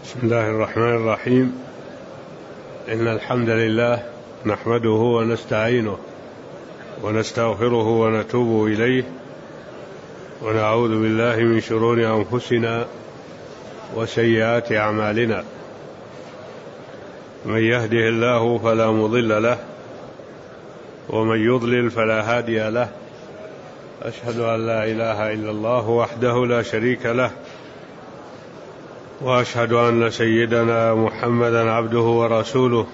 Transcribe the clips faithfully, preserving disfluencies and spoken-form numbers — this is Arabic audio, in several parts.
بسم الله الرحمن الرحيم. إن الحمد لله نحمده ونستعينه ونستغفره ونتوب إليه ونعوذ بالله من شرور أنفسنا وسيئات أعمالنا. من يهده الله فلا مضل له ومن يضلل فلا هادي له. أشهد أن لا إله إلا الله وحده لا شريك له، وأشهد أن سيدنا محمدا عبده ورسوله،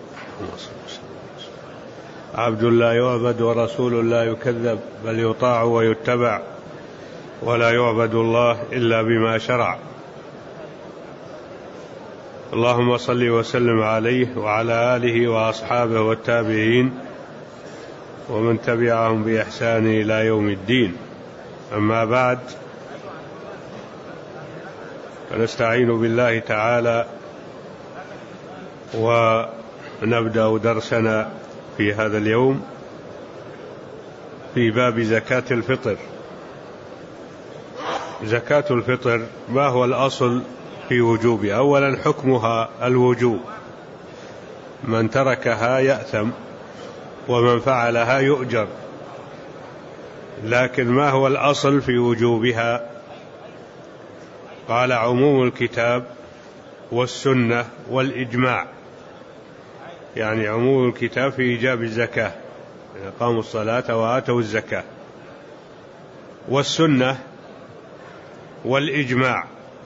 عبد لا يعبد ورسول لا يكذب، بل يطاع ويتبع، ولا يعبد الله إلا بما شرع. اللهم صل وسلم عليه وعلى آله وأصحابه والتابعين ومن تبعهم بإحسان إلى يوم الدين. أما بعد، فنستعين بالله تعالى ونبدأ درسنا في هذا اليوم في باب زكاة الفطر. زكاة الفطر ما هو الأصل في وجوبها؟ أولا حكمها الوجوب، من تركها يأثم ومن فعلها يؤجر. لكن ما هو الأصل في وجوبها؟ قال عموم الكتاب والسنة والإجماع، يعني عموم الكتاب في إيجاب الزكاة، قاموا الصلاة وآتوا الزكاة، والسنة والإجماع.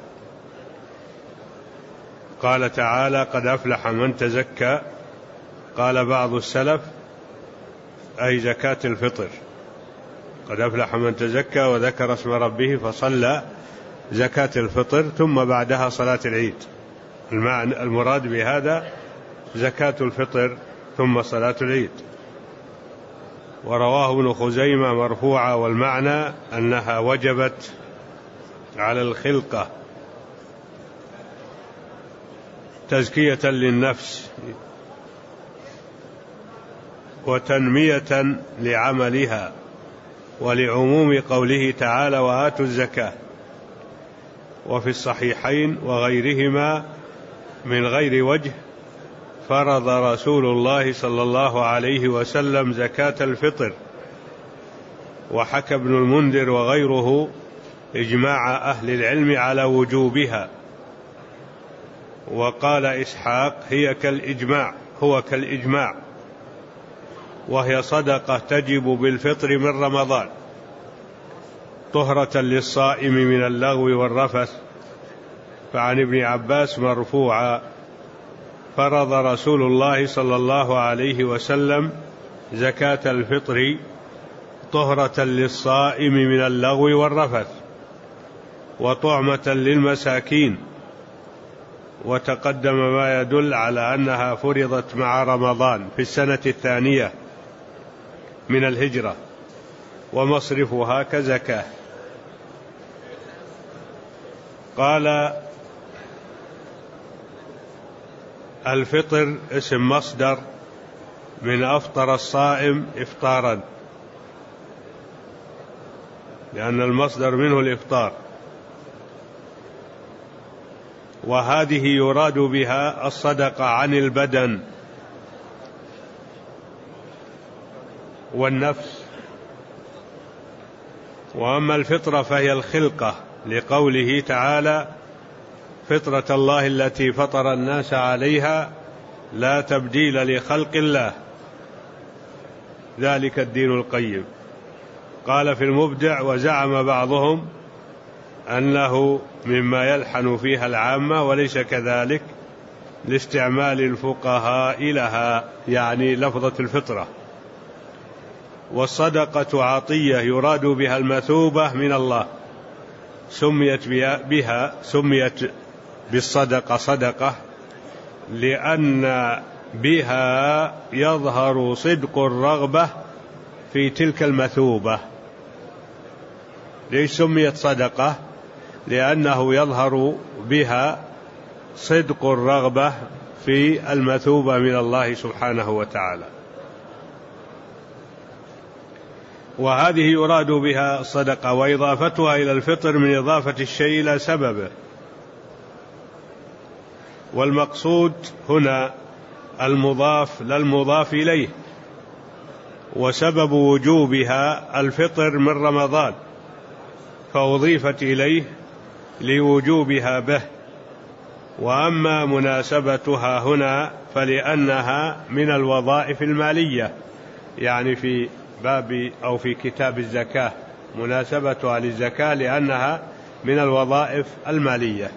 قال تعالى: قد أفلح من تزكى. قال بعض السلف: أي زكاة الفطر، قد أفلح من تزكى وذكر اسم ربه فصلى، زكاة الفطر ثم بعدها صلاة العيد. المعنى المراد بهذا زكاة الفطر ثم صلاة العيد. ورواه ابن خزيمة مرفوعا، والمعنى أنها وجبت على الخلقة تزكية للنفس وتنمية لعملها، ولعموم قوله تعالى: وآتوا الزكاة. وفي الصحيحين وغيرهما من غير وجه فرض رسول الله صلى الله عليه وسلم زكاة الفطر. وحكى ابن المنذر وغيره إجماع أهل العلم على وجوبها. وقال إسحاق: هي كالإجماع هو كالإجماع وهي صدقة تجب بالفطر من رمضان، طهرة للصائم من اللغو والرفث. فعن ابن عباس مرفوعا: فرض رسول الله صلى الله عليه وسلم زكاة الفطر طهرة للصائم من اللغو والرفث وطعمة للمساكين. وتقدم ما يدل على أنها فرضت مع رمضان في السنة الثانية من الهجرة، ومصرفها كزكاة. قال: الفطر اسم مصدر من أفطر الصائم إفطارا، لأن المصدر منه الإفطار. وهذه يراد بها الصدقة عن البدن والنفس. وأما الفطرة فهي الخلقة، لقوله تعالى: فطرة الله التي فطر الناس عليها لا تبديل لخلق الله، ذلك الدين القيم. قال في المبدع: وزعم بعضهم أنه مما يلحن فيها العامة وليس كذلك، لاستعمال الفقهاء لها، يعني لفظة الفطرة. والصدقة عطية يراد بها المثوبة من الله، سميت بها سميت بالصدقة صدقة لأن بها يظهر صدق الرغبة في تلك المثوبة. ليش سميت صدقة؟ لأنه يظهر بها صدق الرغبة في المثوبة من الله سبحانه وتعالى. وهذه يراد بها الصدقة، وإضافتها إلى الفطر من إضافة الشيء إلى سببه، والمقصود هنا المضاف لا المضاف إليه، وسبب وجوبها الفطر من رمضان، فأضيفت إليه لوجوبها به. وأما مناسبتها هنا فلأنها من الوظائف المالية، يعني في باب أو في كتاب الزكاة مناسبتها للزكاة لأنها من الوظائف المالية.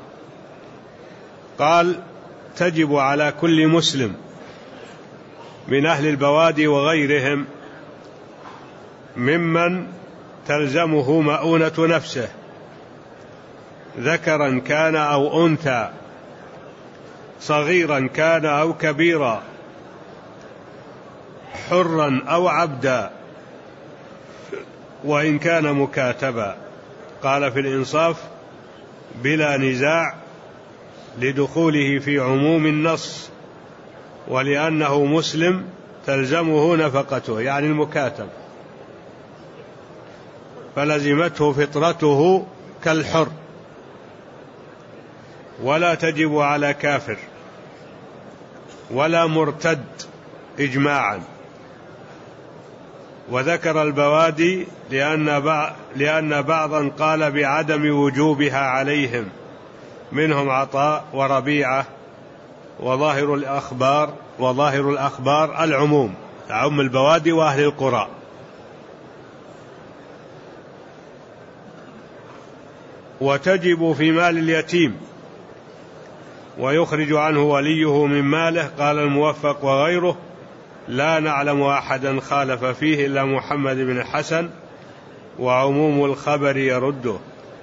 قال: تجب على كل مسلم من أهل البوادي وغيرهم ممن تلزمه مؤونة نفسه، ذكرا كان أو أنثى، صغيرا كان أو كبيرا، حرا أو عبدا، وإن كان مكاتبا. قال في الإنصاف: بلا نزاع، لدخوله في عموم النص، ولأنه مسلم تلزمه نفقته، يعني المكاتب، فلزمته فطرته كالحر، ولا تجب على كافر ولا مرتد إجماعا. وذكر البوادي لأن بعضا قال بعدم وجوبها عليهم، منهم عطاء وربيعة، وظاهر الأخبار وظاهر الأخبار العموم، تعم البوادي وأهل القرى. وتجب في مال اليتيم ويخرج عنه وليه من ماله. قال الموفق وغيره: لا نعلم أحدا خالف فيه إلا محمد بن الحسن، وعموم الخبر يرده.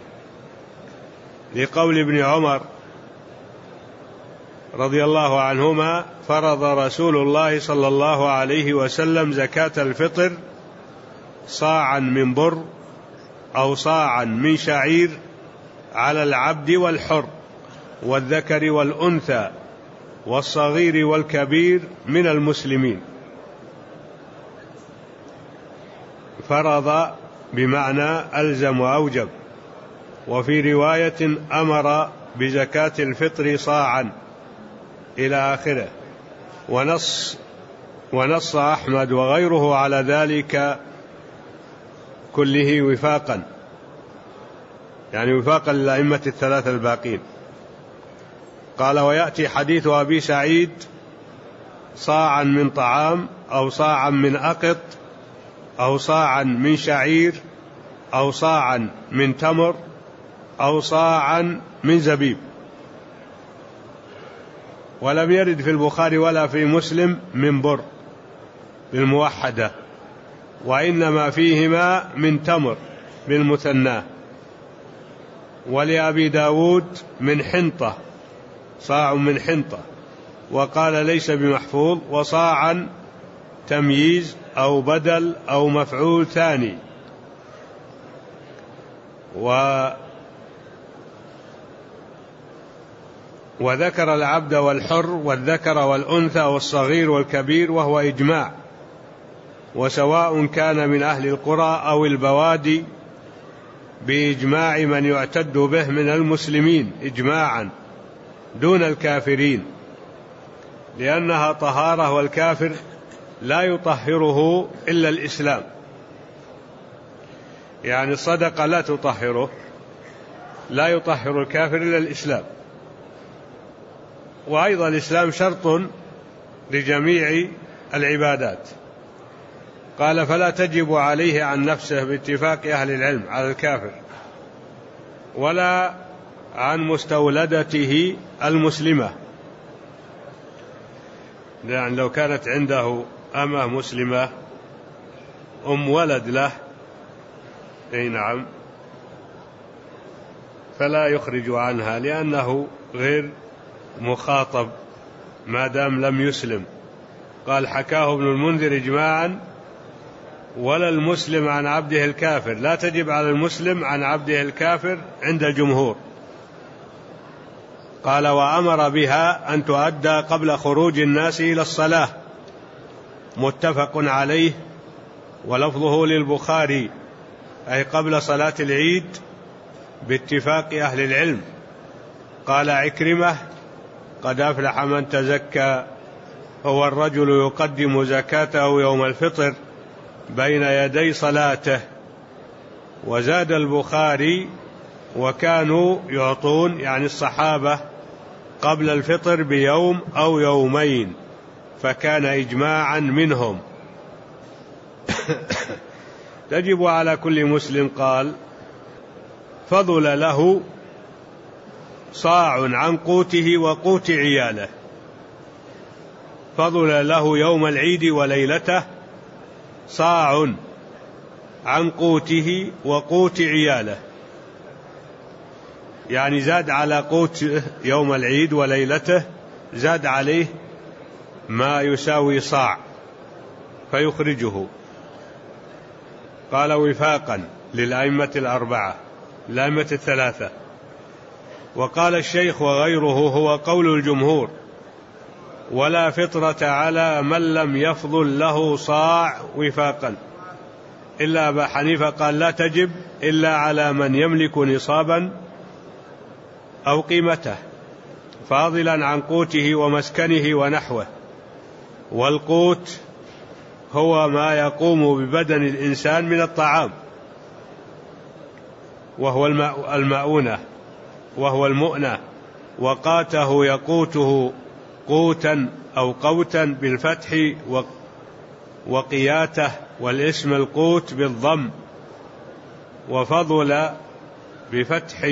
لقول ابن عمر رضي الله عنهما: فرض رسول الله صلى الله عليه وسلم زكاة الفطر صاعا من بر أو صاعا من شعير على العبد والحر والذكر والأنثى والصغير والكبير من المسلمين. فرض بمعنى ألزم وأوجب. وفي رواية: أمر بزكاة الفطر صاعا إلى آخره. ونص ونص أحمد وغيره على ذلك كله وفاقا، يعني وفاقا للأئمة الثلاثة الباقين. قال: ويأتي حديث أبي سعيد: صاعا من طعام أو صاعا من أقط أو صاعا من شعير أو صاعا من تمر أو صاعا من زبيب. ولم يرد في البخاري ولا في مسلم من بر بالموحدة، وإنما فيهما من تمر بالمثنى. ولأبي داود من حنطة، صاع من حنطة، وقال ليس بمحفوظ. وصاعا تمييز أو بدل أو مفعول ثاني. و وذكر العبد والحر والذكر والأنثى والصغير والكبير، وهو إجماع، وسواء كان من أهل القرى أو البوادي، بإجماع من يعتد به من المسلمين إجماعا دون الكافرين، لأنها طهارة، والكافر لا يطهره إلا الإسلام، يعني الصدقة لا تطهره، لا يطهر الكافر إلا الإسلام. وأيضا الإسلام شرط لجميع العبادات. قال: فلا تجب عليه عن نفسه باتفاق أهل العلم على الكافر، ولا عن مستولدته المسلمة، لأن لو كانت عنده أمة مسلمة أم ولد له، أي نعم، فلا يخرج عنها، لأنه غير مخاطب ما دام لم يسلم. قال: حكاه ابن المنذر إجماعا: ولا المسلم عن عبده الكافر، لا تجب على المسلم عن عبده الكافر عند الجمهور. قال: وأمر بها أن تؤدى قبل خروج الناس إلى الصلاة، متفق عليه، ولفظه للبخاري، أي قبل صلاة العيد باتفاق أهل العلم. قال عكرمة: قد أفلح من تزكى هو الرجل يقدم زكاته يوم الفطر بين يدي صلاته. وزاد البخاري وكانوا يعطون يعني الصحابة قبل الفطر بيوم أو يومين، فكان إجماعا منهم. تجب على كل مسلم قال فضل له صاع عن قوته وقوت عياله، فضل له يوم العيد وليلته صاع عن قوته وقوت عياله، يعني زاد على قوت يوم العيد وليلته زاد عليه ما يساوي صاع فيخرجه. قال وفاقا للأئمة الأربعة الأئمة الثلاثة. وقال الشيخ وغيره هو قول الجمهور: ولا فطرة على من لم يفضل له صاع وفاقا، إلا أبا حنيفة قال لا تجب إلا على من يملك نصابا أو قيمته فاضلا عن قوته ومسكنه ونحوه. والقوت هو ما يقوم ببدن الإنسان من الطعام، وهو المؤونة وهو المؤنة. وقاته يقوته قوتا أو قوتا بالفتح، وقياته والاسم القوت بالضم، وفضل بفتح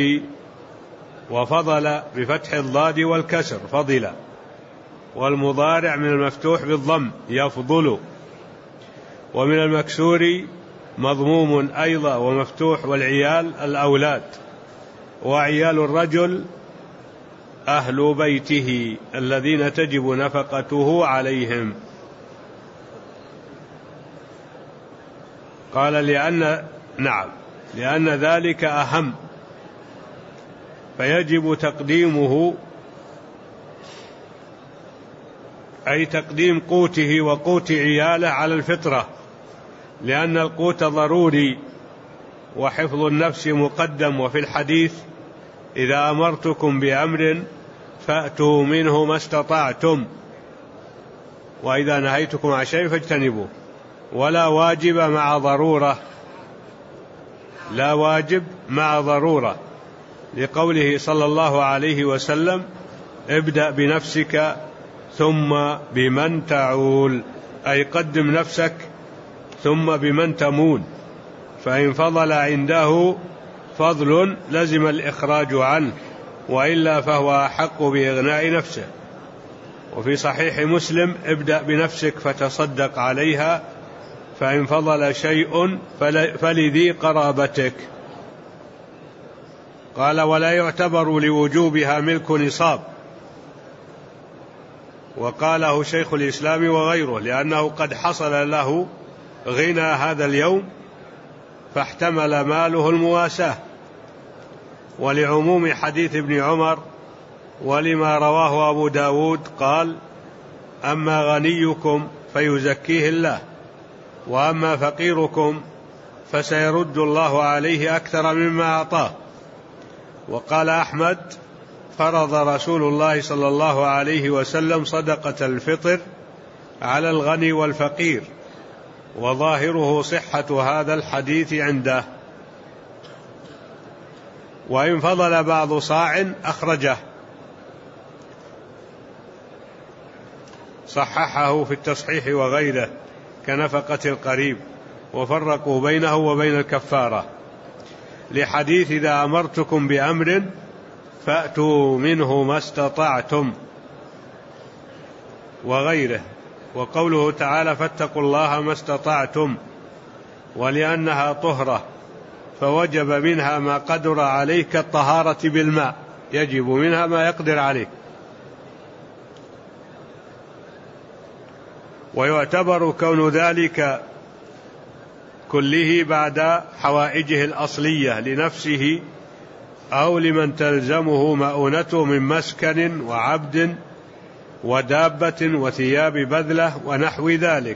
وفضل بفتح الضاد والكسر فضل، والمضارع من المفتوح بالضم يفضل، ومن المكسور مضموم أيضا ومفتوح، والعيال الأولاد، وعيال الرجل أهل بيته الذين تجب نفقته عليهم. قال لأن نعم لأن ذلك أهم، فيجب تقديمه أي تقديم قوته وقوت عياله على الفطرة، لأن القوت ضروري وحفظ النفس مقدم. وفي الحديث: إذا أمرتكم بأمر فأتوا منه ما استطعتم، وإذا نهيتكم عن شيء فاجتنبوه. ولا واجب مع ضرورة، لا واجب مع ضرورة، لقوله صلى الله عليه وسلم: ابدأ بنفسك ثم بمن تعول، أي قدم نفسك ثم بمن تمون، فإن فضل عنده فضل لزم الإخراج عنه، وإلا فهو أحق بإغناء نفسه. وفي صحيح مسلم: ابدأ بنفسك فتصدق عليها، فإن فضل شيء فلذي قرابتك. قال: ولا يعتبر لوجوبها ملك نصاب، وقاله شيخ الإسلام وغيره، لأنه قد حصل له غنى هذا اليوم فاحتمل ماله المواساة، ولعموم حديث ابن عمر ولما رواه أبو داود قال: أما غنيكم فيزكيه الله، وأما فقيركم فسيرد الله عليه أكثر مما أعطاه. وقال أحمد: فرض رسول الله صلى الله عليه وسلم صدقة الفطر على الغني والفقير، وظاهره صحة هذا الحديث عنده. وإن فضل بعض صاع أخرجه، صححه في التصحيح وغيره كنفقة القريب، وفرقوا بينه وبين الكفارة، لحديث: إذا أمرتكم بأمر فأتوا منه ما استطعتم، وغيره. وقوله تعالى: فاتقوا الله ما استطعتم، ولأنها طهرة فوجب منها ما قدر عليه كالطهارة بالماء، يجب منها ما يقدر عليه. ويعتبر كون ذلك كله بعد حوائجه الأصلية لنفسه أو لمن تلزمه مؤونته من مسكن وعبد ودابة وثياب بذلة ونحو ذلك.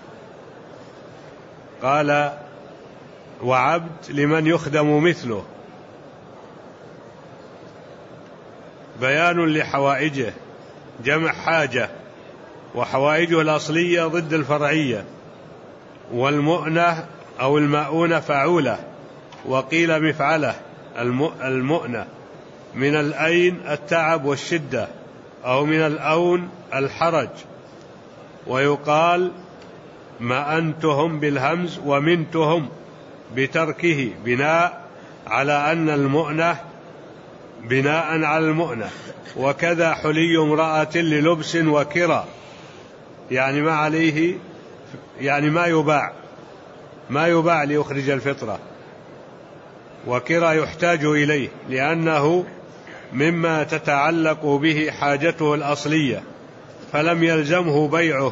قال: وعبد لمن يخدم مثله، بيان لحوائجه. جمع حاجة، وحوائجه الأصلية ضد الفرعية. والمؤنة أو المؤونة فعولة، وقيل مفعلة. المؤنة من الأين التعب والشدة، أو من الأون الحرج. ويقال مأنتهم بالهمز ومنتهم بتركه، بناء على أن المؤنة بناء على المؤنة. وكذا حلي امرأة للبس وكرى، يعني ما عليه، يعني ما يباع ما يباع ليخرج الفطرة. وكرى يحتاج إليه لأنه مما تتعلق به حاجته الأصلية، فلم يلزمه بيعه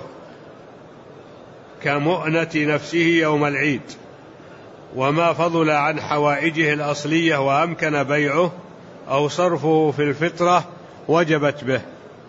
كمؤنة نفسه يوم العيد. وما فضل عن حوائجه الأصلية وأمكن بيعه أو صرفه في الفطرة وجبت به.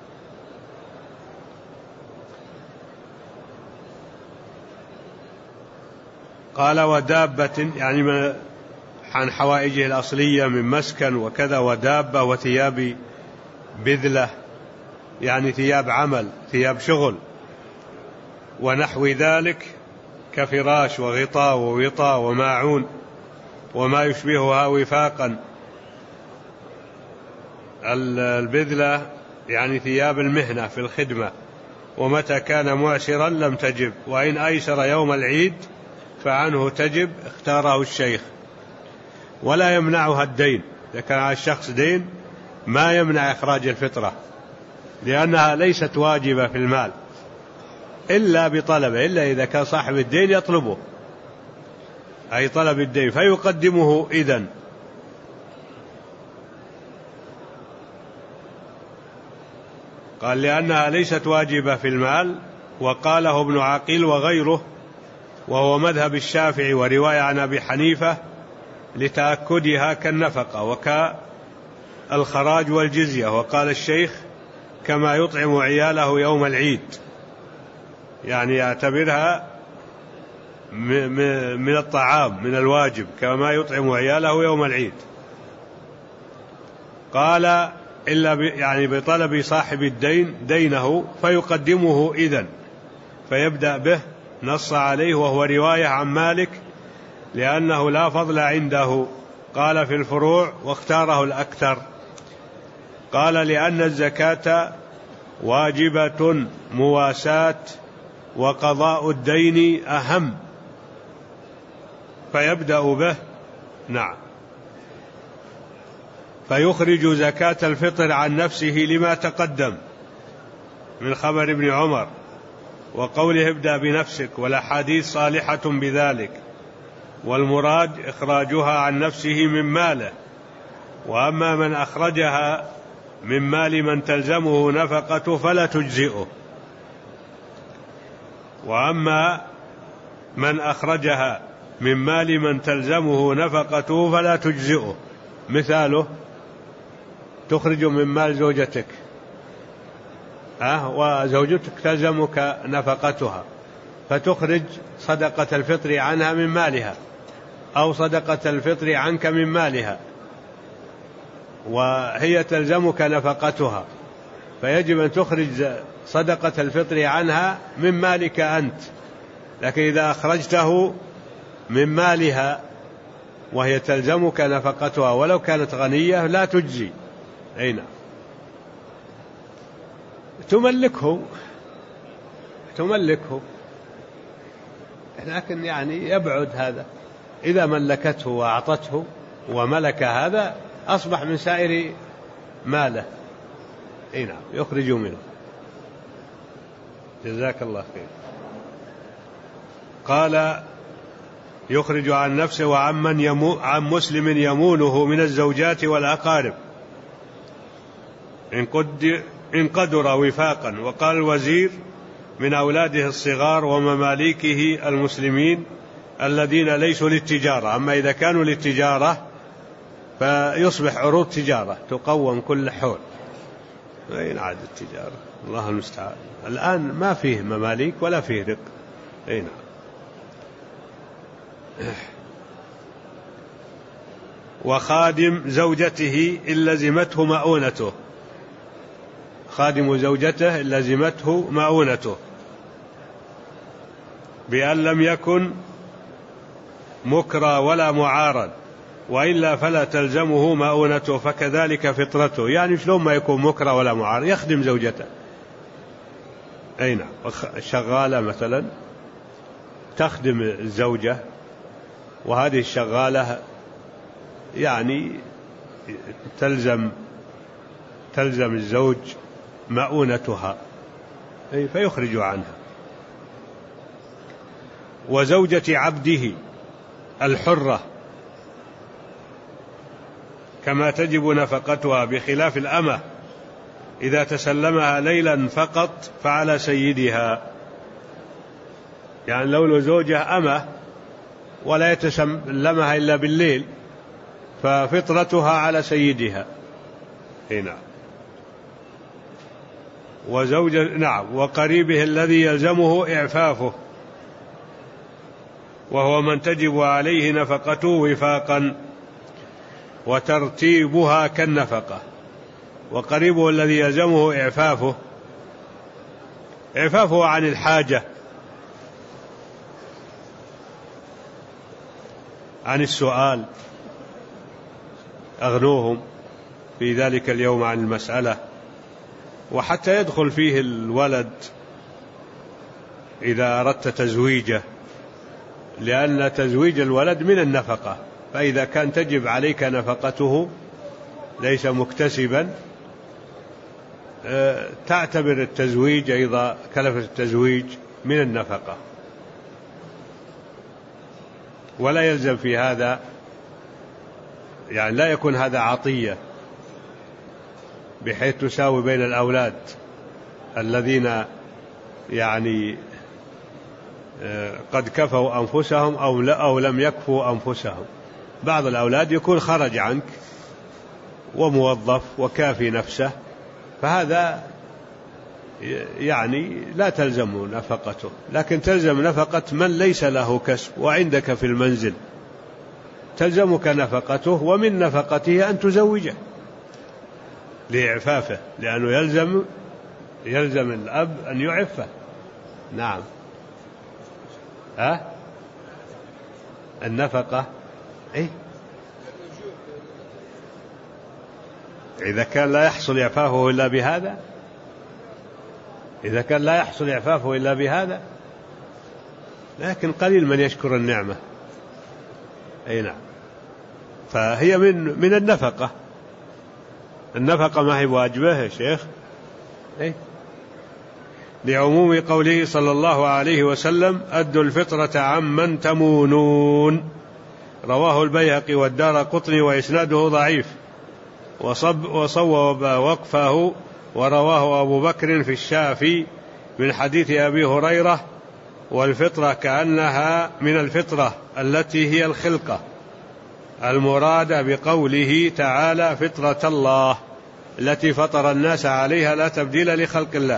قال ودابة، يعني عن حوائجه الأصلية من مسكن وكذا، ودابة وثياب بذلة، يعني ثياب عمل، ثياب شغل، ونحو ذلك كفراش وغطاء ووطاء وماعون وما يشبهها وفاقا. البذلة يعني ثياب المهنة في الخدمة، ومتى كان معسرا لم تجب، وإن أيسر يوم العيد فعنه تجب، اختاره الشيخ. ولا يمنعها الدين، إذا كان على الشخص دين ما يمنع إخراج الفطرة، لأنها ليست واجبة في المال إلا بطلبه، إلا إذا كان صاحب الدين يطلبه، أي طلب الدين فيقدمه إذن. قال لأنها ليست واجبة في المال، وقاله ابن عقيل وغيره، وهو مذهب الشافعي ورواية عن أبي حنيفة، لتأكدها كالنفقة وكالخراج والجزية. وقال الشيخ كما يطعم عياله يوم العيد، يعني يعتبرها من الطعام، من الواجب، كما يطعم عياله يوم العيد. قال إلا يعني بطلب صاحب الدين دينه فيقدمه إذن، فيبدأ به، نص عليه، وهو رواية عن مالك لأنه لا فضل عنده. قال في الفروع واختاره الأكثر. قال لأن الزكاة واجبة مواساة، وقضاء الدين أهم، فيبدأ به. نعم. فيخرج زكاة الفطر عن نفسه لما تقدم من خبر ابن عمر وقوله ابدأ بنفسك، والأحاديث صالحة بذلك. والمراد إخراجها عن نفسه من ماله. وأما من أخرجها من مال من تلزمه نفقته فلا تجزئه. وأما من أخرجها من مال من تلزمه نفقته فلا تجزئه. مثاله تخرج من مال زوجتك، أه وزوجتك تلزمك نفقتها، فتخرج صدقة الفطر عنها من مالها، أو صدقة الفطر عنك من مالها، وهي تلزمك نفقتها، فيجب أن تخرج صدقة الفطر عنها من مالك أنت. لكن إذا أخرجته من مالها وهي تلزمك نفقتها ولو كانت غنية لا تجزي. أين تملكه تملكه لكن يعني يبعد هذا. إذا ملكته وأعطته وملك هذا أصبح من سائر ماله. أي نعم، يخرج منه. جزاك الله خير. قال يخرج عن نفسه وعمن يمو عن مسلم يمونه من الزوجات والأقارب إن قدر, إن قدر وفاقا. وقال الوزير من أولاده الصغار ومماليكه المسلمين الذين ليسوا للتجارة. أما إذا كانوا للتجارة فيصبح عروض تجارة تقوم كل حول. أين عاد التجارة؟ الله المستعان. الآن ما فيه مماليك ولا فيه رق. أين وخادم زوجته إن لزمته مؤونته. خادم زوجته لزمته مؤونته، بأن لم يكن مكرى ولا معارض، وإلا فلا تلزمه مؤونته، فكذلك فطرته. يعني شلون ما يكون مكرى ولا معارض؟ يخدم زوجته. أي نعم. الشغالة مثلا تخدم الزوجة، وهذه الشغالة يعني تلزم تلزم الزوج مؤونتها، أي فيخرج عنها. وزوجة عبده الحرة كما تجب نفقتها، بخلاف الأمة إذا تسلمها ليلا فقط فعلى سيدها. يعني لو زوجها أمة ولا يتسلمها إلا بالليل ففطرتها على سيدها. هنا وزوج نعم وقريبه الذي يلزمه إعفافه، وهو من تجب عليه نفقته وفاقا وترتيبها كالنفقة. وقريبه الذي يلزمه إعفافه، إعفافه عن الحاجة، عن السؤال، أغنوهم في ذلك اليوم عن المسألة. وحتى يدخل فيه الولد إذا أردت تزويجه، لأن تزويج الولد من النفقة، فإذا كان تجب عليك نفقته ليس مكتسبا تعتبر التزويج أيضا كلفة التزويج من النفقة، ولا يلزم في هذا، يعني لا يكون هذا عطية بحيث تساوي بين الأولاد الذين يعني قد كفوا أنفسهم أو, أو لم يكفوا أنفسهم. بعض الأولاد يكون خرج عنك وموظف وكافي نفسه، فهذا يعني لا تلزم نفقته، لكن تلزم نفقة من ليس له كسب وعندك في المنزل، تلزمك نفقته، ومن نفقته أن تزوجه لإعفافه، لأنه يلزم يلزم الأب أن يعفه. نعم. أه؟ النفقة إيه؟ إذا كان لا يحصل إعفافه إلا بهذا، إذا كان لا يحصل إعفافه إلا بهذا، لكن قليل من يشكر النعمة. أي نعم. فهي من من النفقة. النفقة ما هي واجبة يا شيخ؟ إيه؟ لعموم قوله صلى الله عليه وسلم: أدوا الفطرة عمن تمونون. رواه البيهقي والدارقطني وإسناده ضعيف، وصب وصوب وقفه، ورواه أبو بكر في الشافي من حديث أبي هريرة: والفطرة كأنها من الفطرة التي هي الخلقة المرادة بقوله تعالى: فطرة الله التي فطر الناس عليها لا تبديل لخلق الله.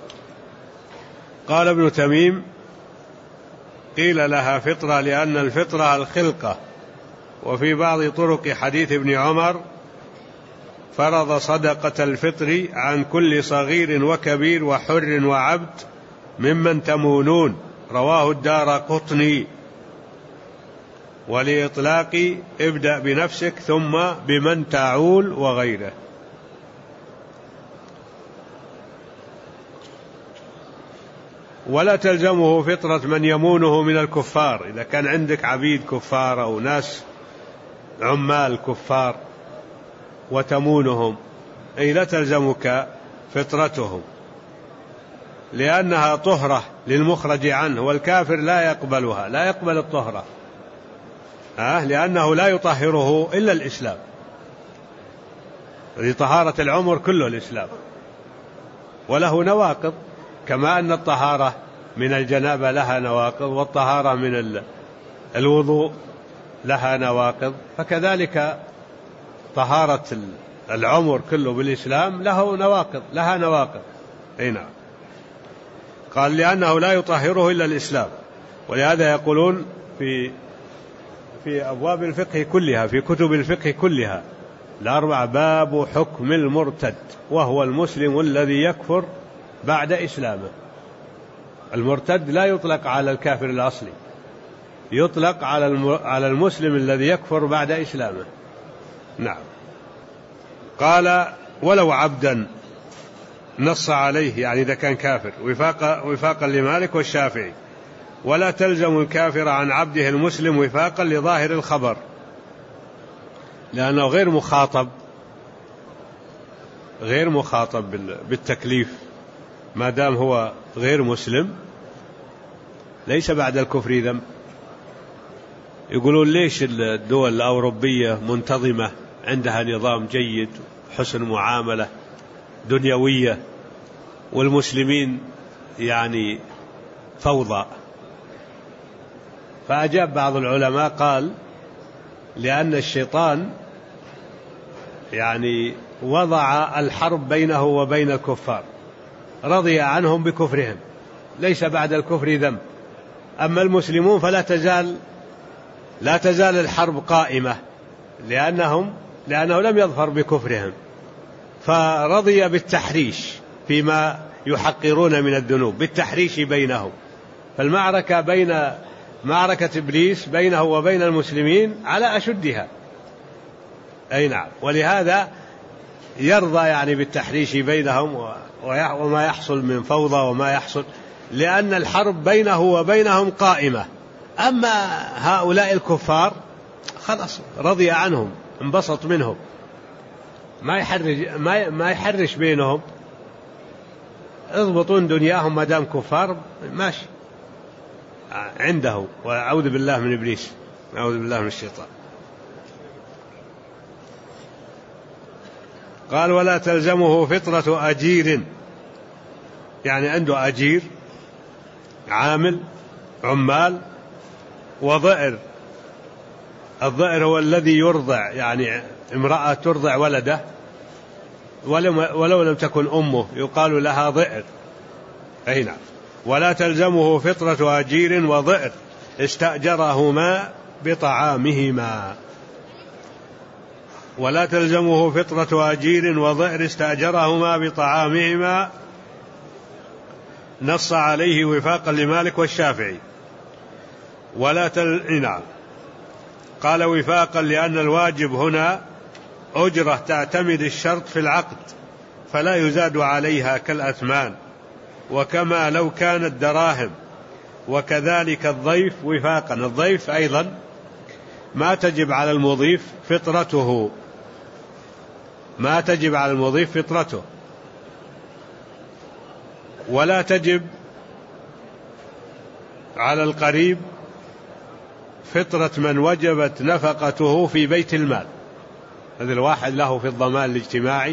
قال ابن تميم: قيل لها فطرة لأن الفطرة الخلقة. وفي بعض طرق حديث ابن عمر: فرض صدقة الفطر عن كل صغير وكبير وحر وعبد ممن تمونون. رواه الدارقطني. ولإطلاق ابدأ بنفسك ثم بمن تعول وغيره. ولا تلزمه فطرة من يمونه من الكفار. إذا كان عندك عبيد كفار أو ناس عمال كفار وتمونهم، أي لا تلزمك فطرتهم، لأنها طهرة للمخرج عنه، والكافر لا يقبلها، لا يقبل الطهرة، آه لأنه لا يطهره إلا الإسلام. لطهارة العمر كله الإسلام، وله نواقض، كما أن الطهارة من الجنابة لها نواقض، والطهارة من الوضوء لها نواقض، فكذلك طهارة العمر كله بالإسلام له نواقض لها نواقض. أي نعم. قال: لأنه لا يطهره إلا الإسلام. ولهذا يقولون في في أبواب الفقه كلها، في كتب الفقه كلها، الأربعة. باب حكم المرتد وهو المسلم الذي يكفر بعد إسلامه. المرتد لا يطلق على الكافر الأصلي، يطلق على المسلم الذي يكفر بعد إسلامه. نعم. قال ولو عبدا نص عليه، يعني إذا كان كافر، وفاق وفاقا لمالك والشافعي. ولا تلزم الكافر عن عبده المسلم وفاقا لظاهر الخبر، لأنه غير مخاطب غير مخاطب بالتكليف ما دام هو غير مسلم، ليس بعد الكفر ذنب. يقولون ليش الدول الأوروبية منتظمة، عندها نظام جيد، حسن معاملة دنيوية، والمسلمين يعني فوضى؟ فأجاب بعض العلماء قال لأن الشيطان يعني وضع الحرب بينه وبين الكفار، رضي عنهم بكفرهم، ليس بعد الكفر ذنب. أما المسلمون فلا تزال لا تزال الحرب قائمة، لأنهم لأنه لم يظفر بكفرهم، فرضي بالتحريش فيما يحقرون من الذنوب، بالتحريش بينهم. فالمعركة بين معركة إبليس بينه وبين المسلمين على أشدها. أي نعم. ولهذا يرضى يعني بالتحريش بينهم وما يحصل من فوضى وما يحصل، لأن الحرب بينه وبينهم قائمة. أما هؤلاء الكفار خلاص رضي عنهم، انبسط منهم، ما يحرج ما ما يحرش بينهم، اضبطون دنياهم ما دام كفار ماشي عنده. وأعوذ بالله من إبليس، أعوذ بالله من الشيطان. قال ولا تلزمه فطرة أجير، يعني عنده أجير عامل عمال وضئر. الضئر هو الذي يرضع، يعني امرأة ترضع ولده ولو لم تكن أمه يقال لها ضئر. أي نعم. ولا تلزمه فطرة أجير وضئر استأجرهما بطعامهما. ولا تلزمه فطرة أجير وضئر استأجرهما بطعامهما، نص عليه وفاقا لمالك والشافعي. ولا تل... نعم. قال وفاقا لأن الواجب هنا أجرة تعتمد الشرط في العقد فلا يزاد عليها كالأثمان، وكما لو كانت دراهم. وكذلك الضيف وفاقا، الضيف أيضا ما تجب على المضيف فطرته، ما تجب على المضيف فطرته. ولا تجب على القريب فطرة من وجبت نفقته في بيت المال. هذا الواحد له في الضمان الاجتماعي،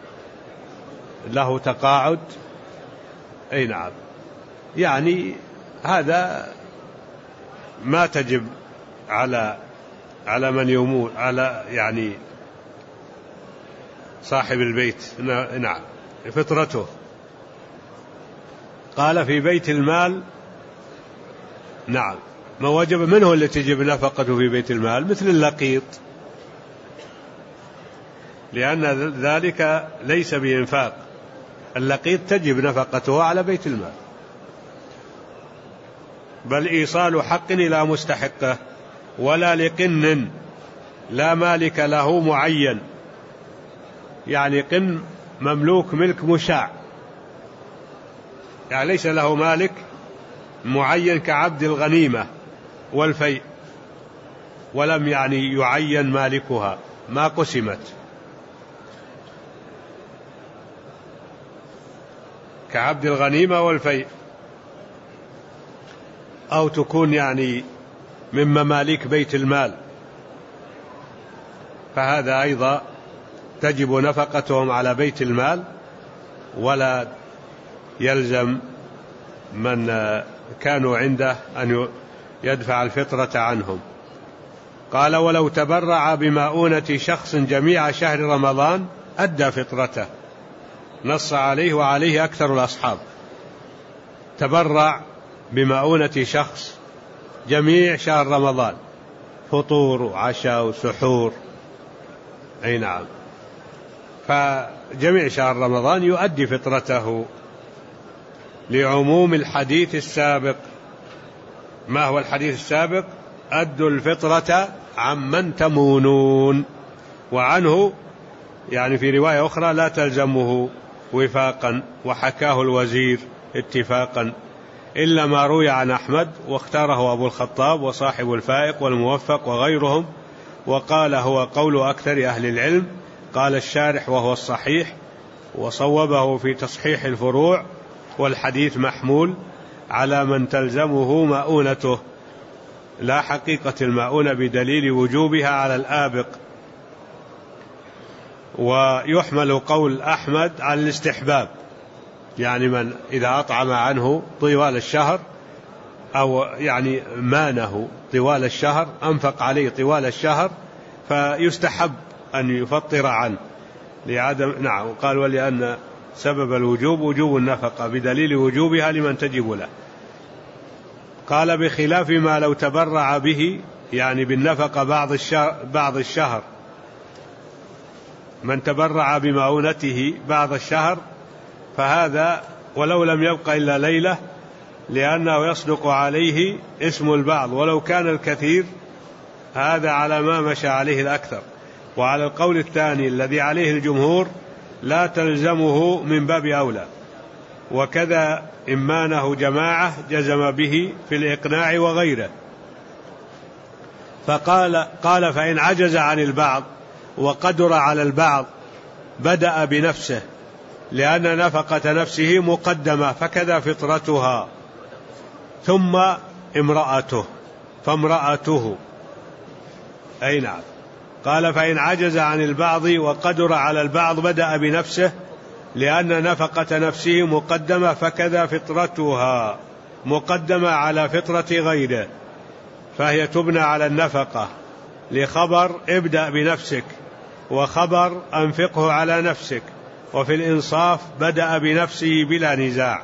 له تقاعد. أي نعم. يعني هذا ما تجب على على من يموت، على يعني صاحب البيت. نعم فطرته. قال في بيت المال نعم ما وجب منه اللي تجب نفقته في بيت المال، مثل اللقيط، لأن ذلك ليس بإنفاق. اللقيط تجب نفقته على بيت المال، بل إيصال حق إلى مستحقه. ولا لقن لا مالك له معين، يعني قن مملوك ملك مشاع، يعني ليس له مالك معين كعبد الغنيمة والفيء، ولم يعني يعين مالكها، ما قسمت، كعبد الغنيمة والفيء، أو تكون يعني من مماليك بيت المال، فهذا أيضا تجب نفقتهم على بيت المال، ولا يلزم من كانوا عنده أن يدفع الفطرة عنهم. قال ولو تبرع بمؤونة شخص جميع شهر رمضان أدى فطرته، نص عليه وعليه أكثر الأصحاب. تبرع بمؤونة شخص جميع شهر رمضان، فطور وعشاء وسحور، أي نعم. فجميع شهر رمضان يؤدي فطرته لعموم الحديث السابق. ما هو الحديث السابق؟ أدوا الفطرة عمن تمونون، وعنه يعني في رواية أخرى لا تلزمه وفاقا، وحكاه الوزير اتفاقا، إلا ما روي عن أحمد واختاره أبو الخطاب وصاحب الفائق والموفق وغيرهم، وقال هو قول أكثر أهل العلم. قال الشارح وهو الصحيح، وصوبه في تصحيح الفروع، والحديث محمول على من تلزمه مؤونته، لا حقيقة المؤونة بدليل وجوبها على الآبق. ويحمل قول أحمد على الاستحباب، يعني من إذا أطعم عنه طوال الشهر، أو يعني مانه طوال الشهر، أنفق عليه طوال الشهر، فيستحب أن يفطر عنه لعدم. نعم. قال ولأن سبب الوجوب وجوب النفقة بدليل وجوبها لمن تجب له. قال بخلاف ما لو تبرع به، يعني بالنفقة بعض الشهر, بعض الشهر من تبرع بمعونته بعض الشهر، فهذا ولو لم يبق إلا ليلة، لأنه يصدق عليه اسم البعض ولو كان الكثير. هذا على ما مشى عليه الأكثر. وعلى القول الثاني الذي عليه الجمهور لا تلزمه من باب أولى. وكذا إمانه جماعة جزم به في الإقناع وغيره. فقال قال فإن عجز عن البعض وقدر على البعض بدأ بنفسه، لأن نفقة نفسه مقدمة، فكذا فطرتها، ثم امرأته فامرأته. أي نعم. قال فإن عجز عن البعض وقدر على البعض بدأ بنفسه، لأن نفقة نفسه مقدمة، فكذا فطرتها مقدمة على فطرة غيره، فهي تبنى على النفقة، لخبر ابدأ بنفسك، وخبر أنفقه على نفسك، وفي الإنصاف بدأ بنفسه بلا نزاع.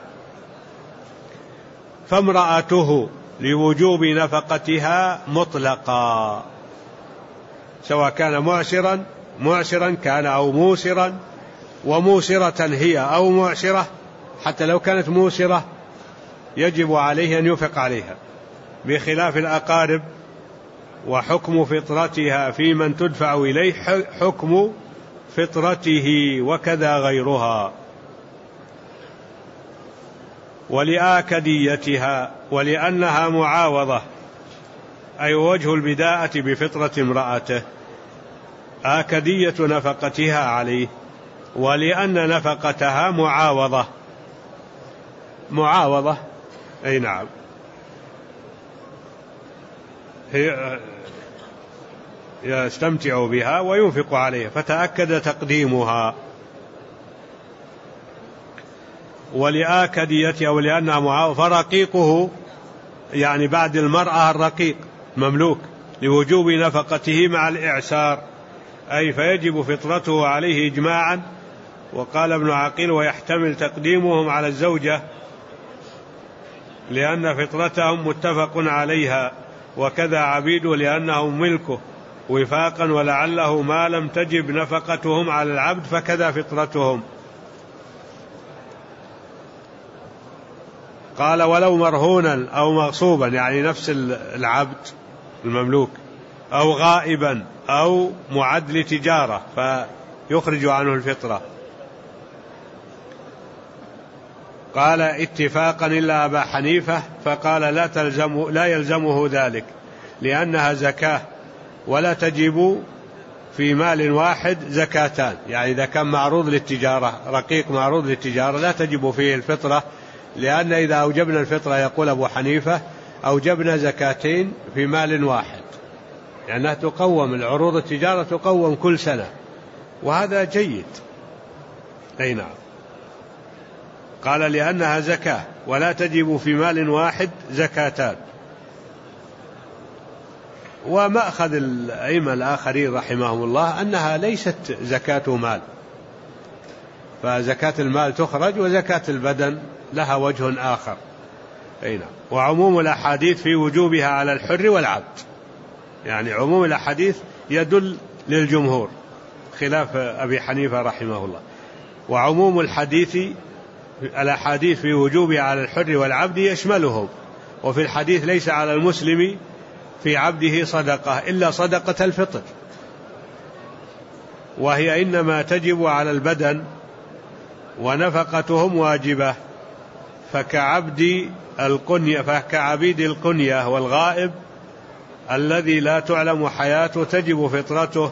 فامرأته لوجوب نفقتها مطلقا، سواء كان معسرا معسرا كان أو موسرا، وموسرة هي أو معسرة، حتى لو كانت موسرة يجب عليه أن ينفق عليها، بخلاف الأقارب. وحكم فطرتها في من تدفع إليه حكم فطرته، وكذا غيرها. ولآكديتها، ولأنها معاوضة، أي وجه البداءة بفطرة امرأته، آكدية نفقتها عليه، ولأن نفقتها معاوضة معاوضة أي نعم، يستمتع بها وينفق عليها، فتأكد تقديمها. ولآكديتها ولأنها معاوضة، فرقيقه يعني بعد المرأة الرقيق مملوك، لوجوب نفقته مع الإعسار، أي فيجب فطرته عليه إجماعا. وقال ابن عقيل ويحتمل تقديمهم على الزوجة، لأن فطرتهم متفق عليها، وكذا عبيده لأنهم ملكه وفاقا، ولعله ما لم تجب نفقتهم على العبد فكذا فطرتهم. قال ولو مرهونا أو مغصوبا، يعني نفس العبد المملوك، أو غائبا أو معد لتجارة فيخرج عنه الفطرة. قال اتفاقا إلا أبا حنيفة، فقال لا, تلزم لا يلزمه ذلك، لأنها زكاة ولا تجب في مال واحد زكاتان، يعني إذا كان معروض للتجارة، رقيق معروض للتجارة، لا تجب فيه الفطرة، لأن إذا أوجبنا الفطرة يقول أبو حنيفة أوجبنا زكاتين في مال واحد، لأنها يعني تقوم، العروض التجارة تقوم كل سنة، وهذا جيد. أي نعم. قال لأنها زكاة ولا تجب في مال واحد زكاتان. ومأخذ الأئمة الآخرين رحمهم الله أنها ليست زكاة مال، فزكاة المال تخرج، وزكاة البدن لها وجه آخر. أي نعم. وعموم الأحاديث في وجوبها على الحر والعبد، يعني عموم الأحاديث يدل للجمهور. خلاف أبي حنيفة رحمه الله. وعموم الحديث الأحاديث في وجوب على الحر والعبد يشملهم، وفي الحديث ليس على المسلم في عبده صدقة إلا صدقة الفطر، وهي إنما تجب على البدن ونفقتهم واجبة، فكعبد القنية فكعبيد القنية والغائب الذي لا تعلم حياته تجب فطرته،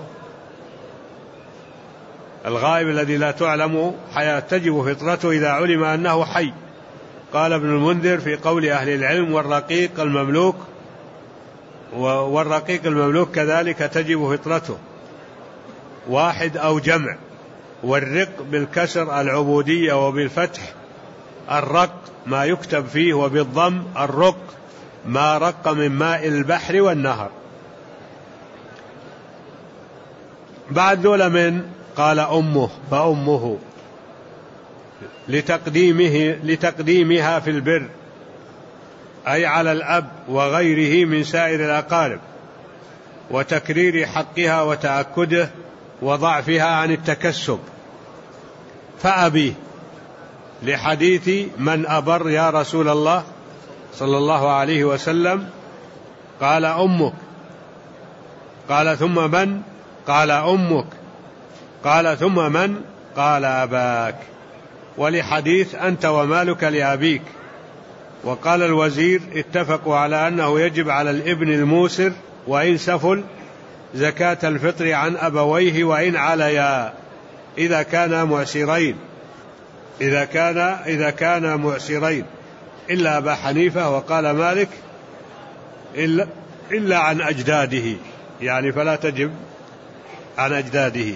الغائب الذي لا تعلم حياة تجب فطرته إذا علم أنه حي. قال ابن المنذر في قول أهل العلم والرقيق المملوك والرقيق المملوك كذلك تجب فطرته، واحد أو جمع. والرق بالكسر العبودية، وبالفتح الرق ما يكتب فيه، وبالضم الرق ما رق من ماء البحر والنهر. بعد ذول من قال أمه فأمه لتقديمه لتقديمها في البر، أي على الأب وغيره من سائر الأقارب، وتكرير حقها وتأكده وضعفها عن التكسب. فأبيه لحديث من أبر يا رسول الله صلى الله عليه وسلم، قال أمك، قال ثم من؟ قال أمك، قال ثم من؟ قال أباك. ولحديث أنت ومالك لأبيك. وقال الوزير اتفقوا على أنه يجب على الابن الموسر وإن سفل زكاة الفطر عن أبويه وإن عليا، إذا كان معسرين إذا كان إذا كان معسرين إلا أبا حنيفة. وقال مالك إلا, إلا عن أجداده، يعني فلا تجب عن أجداده.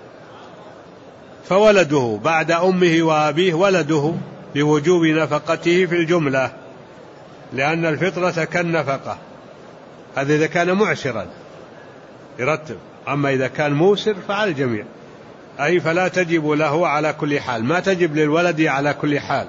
فولده بعد أمه وأبيه ولده بوجوب نفقته في الجملة، لأن الفطرة كالنفقة. هذا إذا كان معسرا يرتب، أما إذا كان موسر فعلى الجميع، أي فلا تجب له على كل حال، ما تجب للولد على كل حال.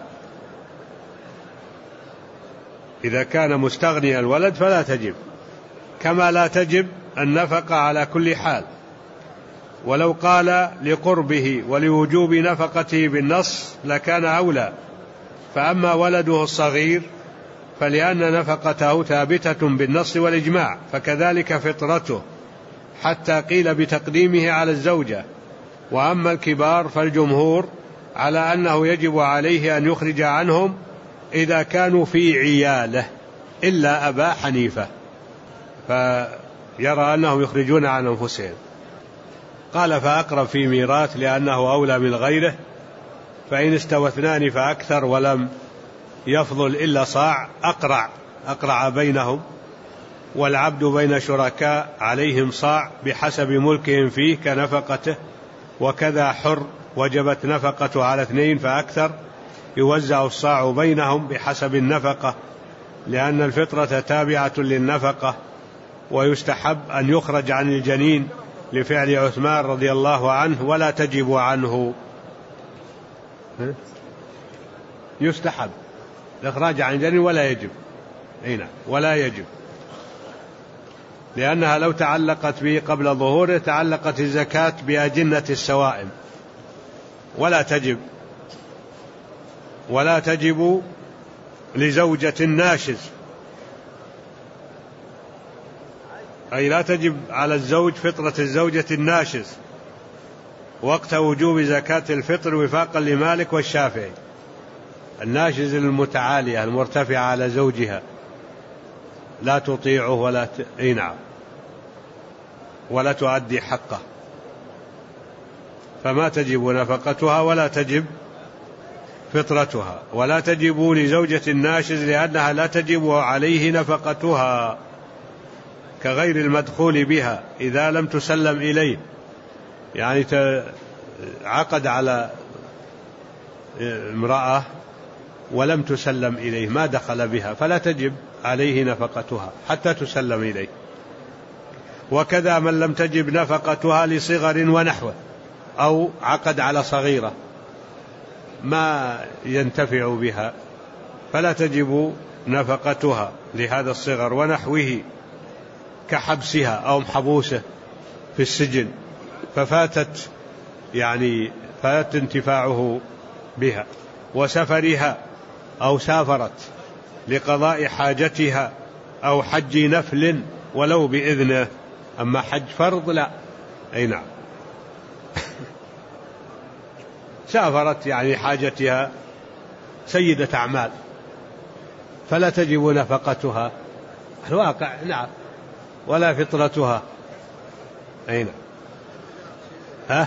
إذا كان مستغني الولد فلا تجب، كما لا تجب النفقة على كل حال. ولو قال لقربه ولوجوب نفقته بالنص لكان أولى. فأما ولده الصغير فلأن نفقته ثابتة بالنص والإجماع، فكذلك فطرته، حتى قيل بتقديمه على الزوجة. وأما الكبار فالجمهور على أنه يجب عليه أن يخرج عنهم إذا كانوا في عياله، إلا أبا حنيفة فيرى أنهم يخرجون عن أنفسهم. قال فأقرب في ميراث لأنه أولى من غيره، فإن استوى اثنان فأكثر ولم يفضل إلا صاع أقرع أقرع بينهم. والعبد بين شركاء عليهم صاع بحسب ملكهم فيه كنفقته، وكذا حر وجبت نفقته على اثنين فأكثر يوزع الصاع بينهم بحسب النفقة، لأن الفطرة تابعة للنفقة. ويستحب أن يخرج عن الجنين لفعل عثمان رضي الله عنه ولا تجب عنه. يستحب الإخراج عن الجنين ولا يجب، هنا ولا يجب، لأنها لو تعلقت به قبل ظهوره تعلقت الزكاة بأجنة السوائم، ولا تجب ولا تجب لزوجة الناشز، أي لا تجب على الزوج فطرة الزوجة الناشز وقت وجوب زكاة الفطر وفاقا لمالك والشافعي. الناشز المتعالية المرتفعة على زوجها لا تطيعه ولا ت... اي نعم ولا تؤدي حقه، فما تجب نفقتها ولا تجب فطرتها. ولا تجب لزوجة الناشز لأنها لا تجب عليه نفقتها، كغير المدخول بها إذا لم تسلم إليه، يعني عقد على امرأة ولم تسلم إليه، ما دخل بها، فلا تجب عليه نفقتها حتى تسلم إليه. وكذا من لم تجب نفقتها لصغر ونحوه، أو عقد على صغيرة ما ينتفع بها فلا تجب نفقتها لهذا الصغر ونحوه، كحبسها أو محبوسه في السجن ففاتت يعني فات انتفاعه بها، وسفرها أو سافرت لقضاء حاجتها أو حج نفل ولو بإذنه، أما حج فرض لا. أي نعم. سافرت يعني حاجتها سيدة أعمال فلا تجب نفقتها الواقع، نعم، ولا فطرتها. أي نعم. ها؟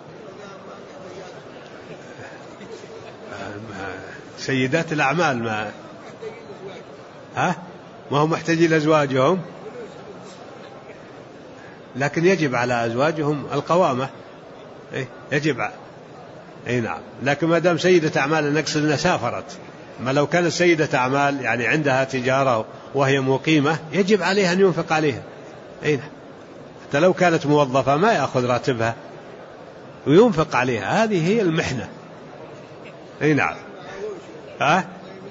سيدات الأعمال ما ها ما هم محتاجين لأزواجهم، لكن يجب على أزواجهم القوامة. إيه؟ يجب. أي نعم. لكن ما دام سيدة أعمال نقصد أنها سافرت، ما لو كانت سيدة أعمال يعني عندها تجارة وهي مقيمة يجب عليها أن ينفق عليها. أي نعم. حتى لو كانت موظفة ما يأخذ راتبها وينفق عليها، هذه هي المحنة. أي نعم. ها؟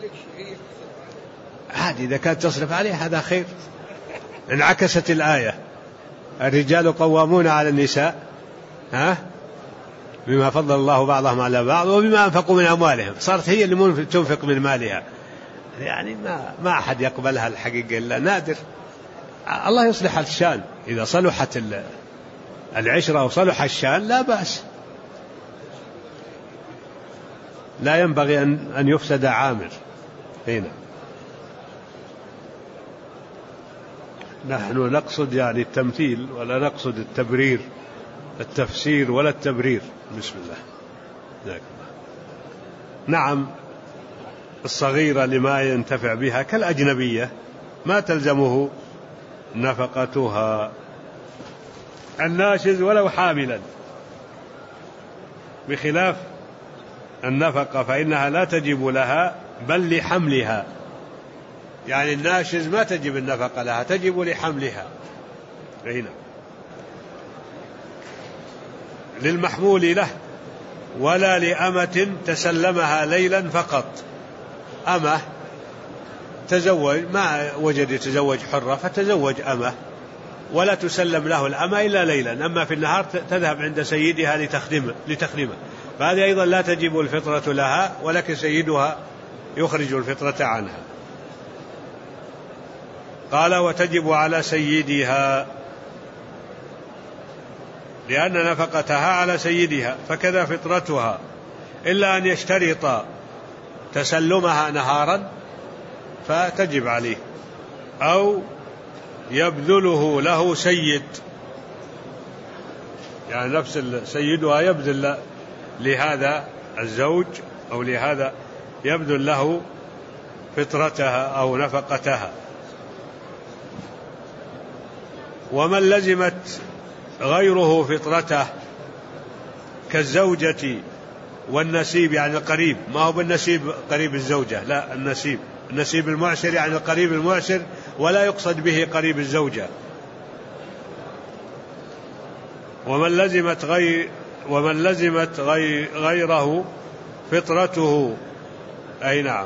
عادي إذا كانت تصرف عليها هذا خير. انعكست الآية: الرجال قوامون على النساء ها بما فضل الله بعضهم على بعض وبما أنفقوا من أموالهم. صارت هي اللي تنفق من مالها، يعني ما ما أحد يقبلها الحقيقة إلا نادر. الله يصلح الشان، إذا صلحت العشرة وصلح الشان لا بأس، لا ينبغي أن يفسد عامر. هنا نحن نقصد يعني التمثيل ولا نقصد التبرير، التفسير ولا التبرير. بسم الله. نعم. الصغيرة لما ينتفع بها كالأجنبية ما تلزمه نفقتها. الناشز ولو حاملا، بخلاف النفقة فإنها لا تجب لها بل لحملها، يعني الناشز ما تجب النفقة لها، تجب لحملها. هنا للمحمول له ولا لأمة تسلمها ليلا فقط. أمة تزوج ما وجد يتزوج حرة فتزوج أمة، ولا تسلم له الأمة إلا ليلا، أما في النهار تذهب عند سيدها لتخدمه لتخدمه فهذه أيضا لا تجب الفطرة لها، ولكن سيدها يخرج الفطرة عنها. قال: وتجب على سيدها، لأن نفقتها على سيدها، فكذا فطرتها، إلا أن يشترط تسلمها نهارا فتجب عليه، أو يبذله له سيد، يعني نفس سيدها يبذل لهذا الزوج أو لهذا يبذل له فطرتها أو نفقتها. ومن لزمت غيره فطرته كالزوجة والنسيب، يعني القريب، ما هو بالنسيب قريب الزوجة، لا، النسيب النسيب المعسر يعني القريب المعسر، ولا يقصد به قريب الزوجة. ومن لزمت غير ومن لزمت غير غيره فطرته. أي نعم.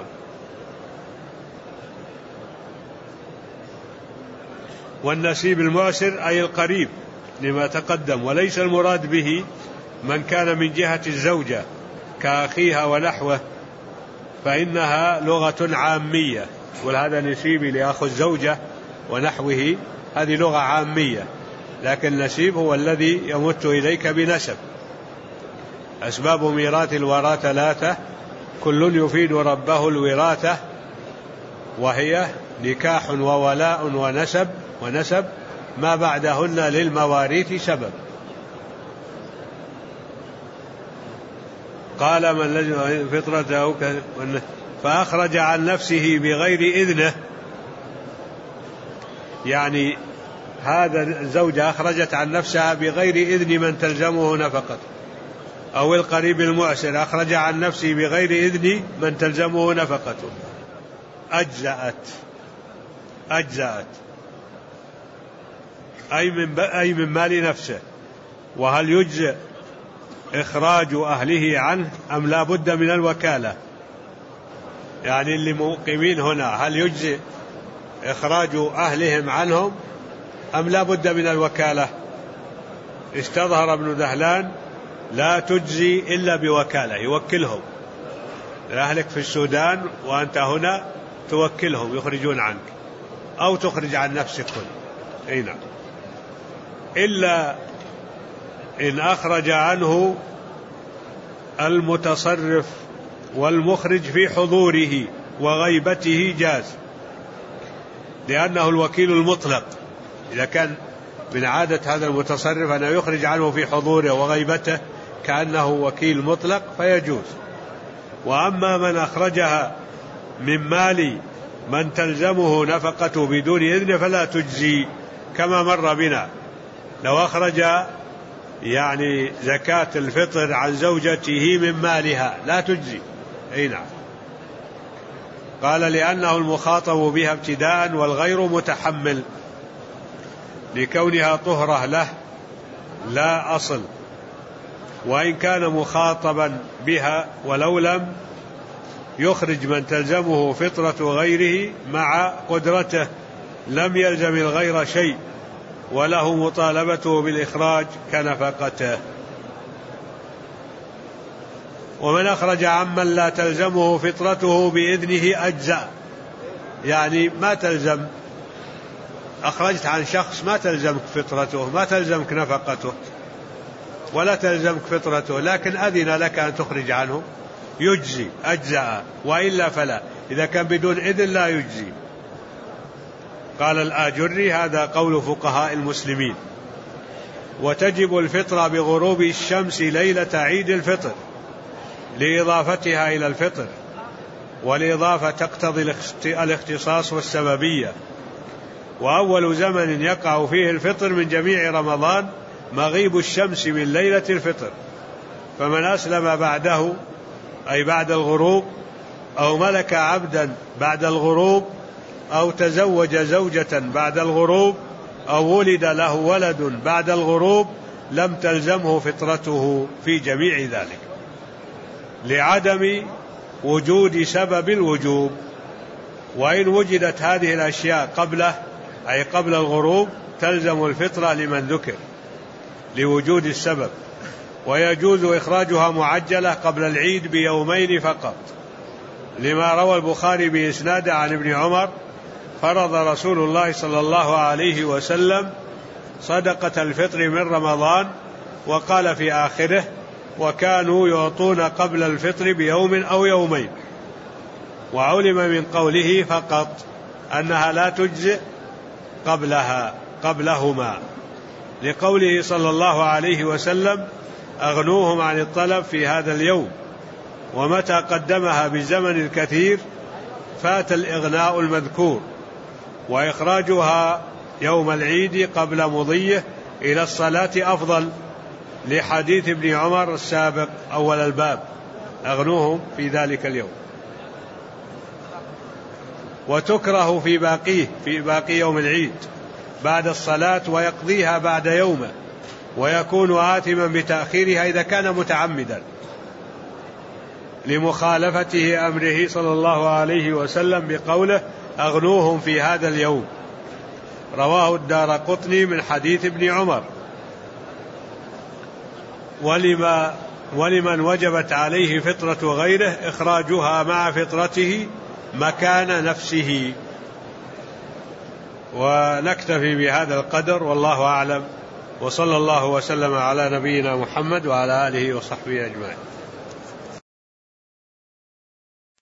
والنسيب المعسر أي القريب لما تقدم، وليس المراد به من كان من جهة الزوجة كأخيها ونحوه، فإنها لغة عامية، وهذا نسيبي لأخو الزوجة ونحوه، هذه لغة عامية، لكن النسيب هو الذي يمت إليك بنسب. أسباب ميراث الوراثة ثلاثة، كل يفيد ربه الوراثة، وهي نكاح وولاء ونسب ونسب ما بعدهن للمواريث سبب. قال: من لزم فطرته فأخرج عن نفسه بغير إذنه، يعني هذا الزوجة أخرجت عن نفسها بغير إذن من تلزمه نفقته، أو القريب المعسر أخرج عن نفسه بغير إذن من تلزمه نفقته، أجزأت أجزأت أي من, أي من مال نفسه. وهل يجزئ إخراج أهله عنه أم لا بد من الوكالة؟ يعني اللي مقيمين هنا هل يجزئ إخراج أهلهم عنهم أم لا بد من الوكالة؟ استظهر ابن دهلان لا تجزي إلا بوكالة، يوكلهم لأهلك في السودان وأنت هنا توكلهم يخرجون عنك أو تخرج عن نفسك كل أين، إلا إن أخرج عنه المتصرف والمخرج في حضوره وغيبته جاز، لأنه الوكيل المطلق. إذا كان من عادة هذا المتصرف أن يخرج عنه في حضوره وغيبته كأنه وكيل مطلق فيجوز. وأما من أخرجها من مال من تلزمه نفقته بدون إذن فلا تجزي، كما مر بنا لو أخرج يعني زكاة الفطر عن زوجته من مالها لا تجزي. أي نعم. قال لأنه المخاطب بها ابتداء والغير متحمل لكونها طهرة له لا أصل، وإن كان مخاطبا بها ولو لم يخرج من تلزمه فطرة غيره مع قدرته لم يلزم الغير شيء وله مطالبته بالإخراج كنفقته. ومن أخرج عمن لا تلزمه فطرته بإذنه أجزاء، يعني ما تلزم، أخرجت عن شخص ما تلزمك فطرته ما تلزمك نفقته ولا تلزمك فطرته، لكن أذن لك أن تخرج عنه يجزي أجزاء، وإلا فلا، إذا كان بدون إذن لا يجزي. قال الآجري هذا قول فقهاء المسلمين. وتجب الفطرة بغروب الشمس ليلة عيد الفطر لإضافتها إلى الفطر، والإضافة تقتضي الاختصاص والسببية. وأول زمن يقع فيه الفطر من جميع رمضان مغيب الشمس من ليلة الفطر، فمن أسلم بعده أي بعد الغروب، أو ملك عبدا بعد الغروب، أو تزوج زوجة بعد الغروب، أو ولد له ولد بعد الغروب لم تلزمه فطرته في جميع ذلك، لعدم وجود سبب الوجوب. وإن وجدت هذه الأشياء قبله أي قبل الغروب تلزم الفطرة لمن ذكر لوجود السبب، ويجوز إخراجها معجلة قبل العيد بيومين فقط، لما روى البخاري بإسناد عن ابن عمر فرض رسول الله صلى الله عليه وسلم صدقة الفطر من رمضان، وقال في آخره وكانوا يعطون قبل الفطر بيوم أو يومين. وعلم من قوله فقط أنها لا تجزئ قبلها قبلهما، لقوله صلى الله عليه وسلم أغنوهم عن الطلب في هذا اليوم، ومتى قدمها بالزمن الكثير فات الإغناء المذكور، وإخراجها يوم العيد قبل مضيه إلى الصلاة أفضل، لحديث ابن عمر السابق أول الباب أغنوهم في ذلك اليوم. وتكره في باقيه في باقي يوم العيد بعد الصلاة ويقضيها بعد يومه، ويكون آثما بتأخيرها إذا كان متعمدا لمخالفته أمره صلى الله عليه وسلم بقوله أغنوهم في هذا اليوم، رواه الدارقطني من حديث ابن عمر. ولما ولمن وجبت عليه فطرة غيره إخراجها مع فطرته مكان نفسه. ونكتفي بهذا القدر والله أعلم، وصلى الله وسلم على نبينا محمد وعلى آله وصحبه أجمعين.